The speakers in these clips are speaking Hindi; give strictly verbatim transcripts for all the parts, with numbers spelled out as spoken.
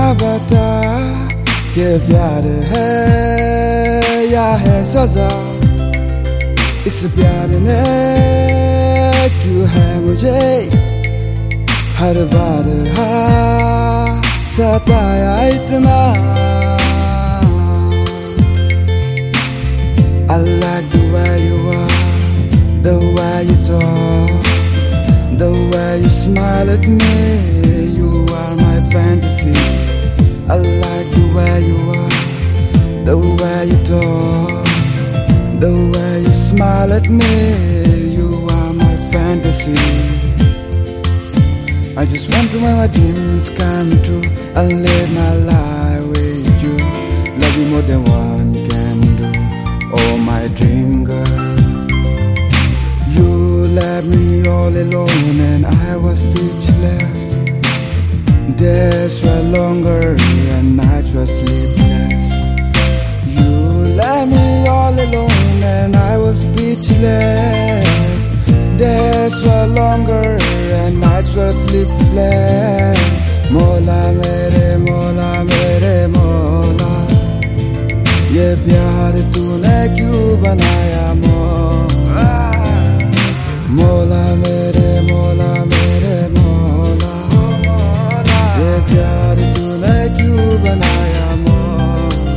बता कि प्यार है या है सजा। इस प्यार ने क्यों है मुझे हर बार हाँ सताया इतना। I like the way you are, the way you talk, the way you smile at me. You are my fantasy. I like the way you are, the way you talk, the way you smile at me. You are my fantasy. I just want to make my dreams come true and live my life with you. Love you more than one can do. Oh my dream girl, you left me all alone and I was speechless. Days were longer and nights were sleepless. You left me all alone and I was speechless. Days were longer and nights were sleepless. Mola mere mola mere mola, ये प्यार तूने क्यों बनाया मोला। मोला मेरे मोला मेरे मोला, ये प्यार तूने क्यों बनाया मोला।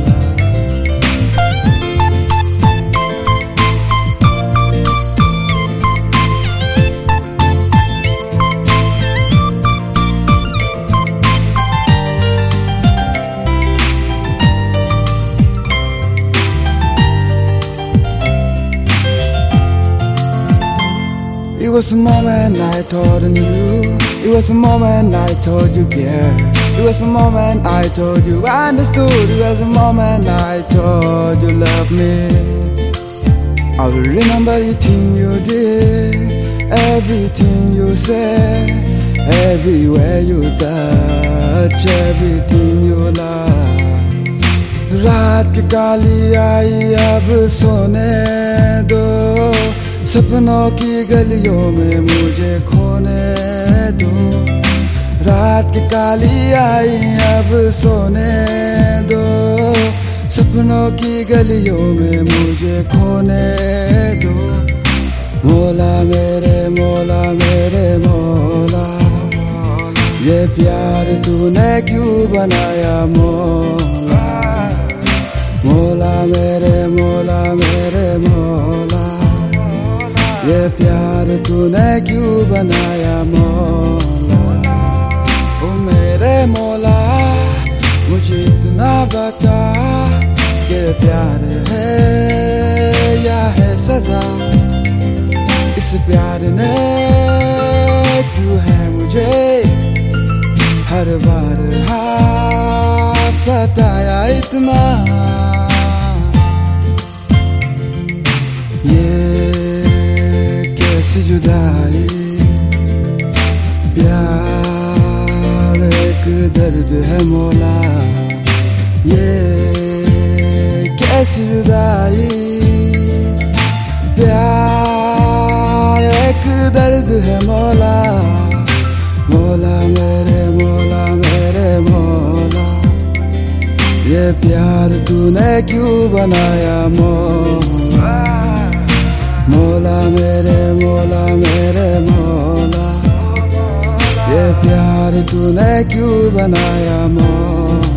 It was a moment I told you. It was a moment I told you care. It was a moment I told you I understood. It was a moment I told you love me. I will remember everything you did, everything you said, everywhere you touch, everything you love. रात की काली आई अब सोने दो, सपनों की गलियों में मुझे खोने दो। रात की काली आई अब सोने दो, सपनों की गलियों में मुझे खोने दो। मोला मेरे मोला मेरे मोला, ये प्यार तूने क्यों बनाया मोला। मोला मेरे मोला मेरे मोला, ये प्यार तूने क्यों बनाया मोला। ओ मेरे मोला मुझे इतना बता कि प्यार है या है सजा। इस प्यार ने क्यों है मुझे हर बार हाँ सताया इतना। ये कैसी जुदाई, प्यार एक दर्द है मोला। ये कैसी जुदाई, प्यार एक दर्द है मोला। मोला मेरे मोला मेरे मोला, ये प्यार तूने क्यों बनाया मोला। मोला मेरे मोला मेरे मोला, ये प्यार तूने क्यों बनाया मोला।